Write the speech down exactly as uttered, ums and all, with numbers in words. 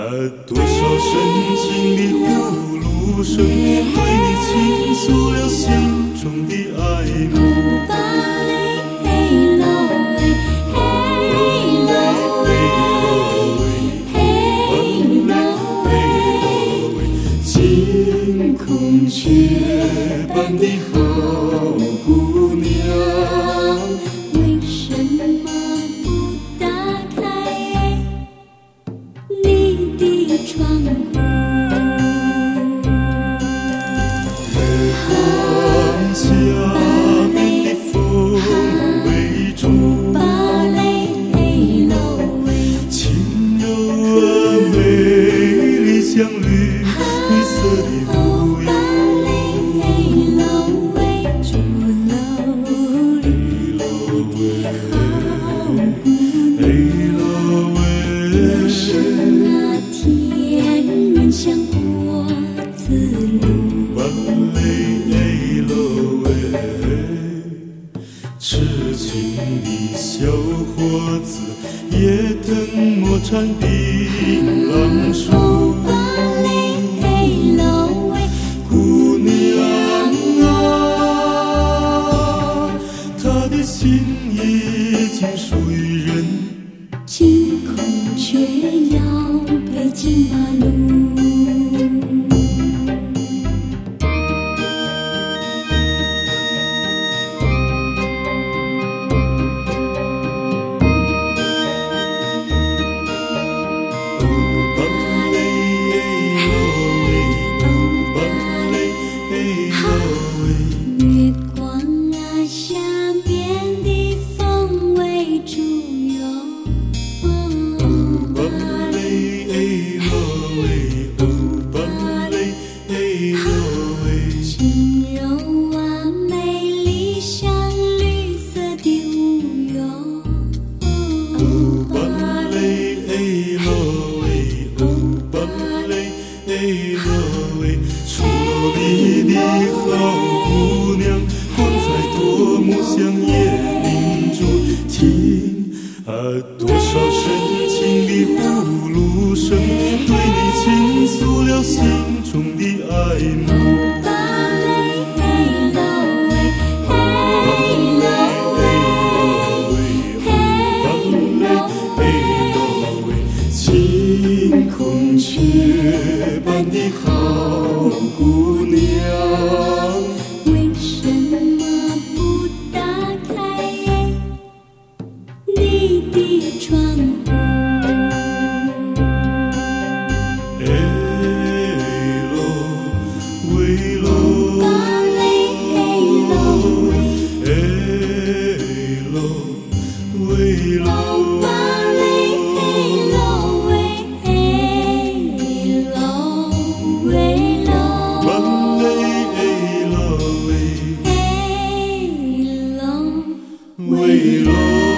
多少深情的呼噜声，对你倾诉了心中的爱慕。嘿喽喂，嘿喽喂，嘿喽喂，惊孔雀般的好姑娘， 为什么不打开你的窗户？ 放下面的风为主，轻柔啊美丽像绿绿色的路哟。 歌声啊甜润像果子露， 痴情的小伙子，夜灯莫缠槟榔树。姑娘啊，她的心已经属于人， 惊孔雀要配金马路。月光啊，下边的风为主哟。轻柔啊，美丽像绿色的雾哟。 说你的好姑娘，光彩夺目像夜明珠。听啊，多少深情的呼噜声，对你倾诉了心中的爱慕。惊孔雀般的好姑娘， 为什么不打开你的窗户？ 哎喽喂喽，哎喽喂喽。为了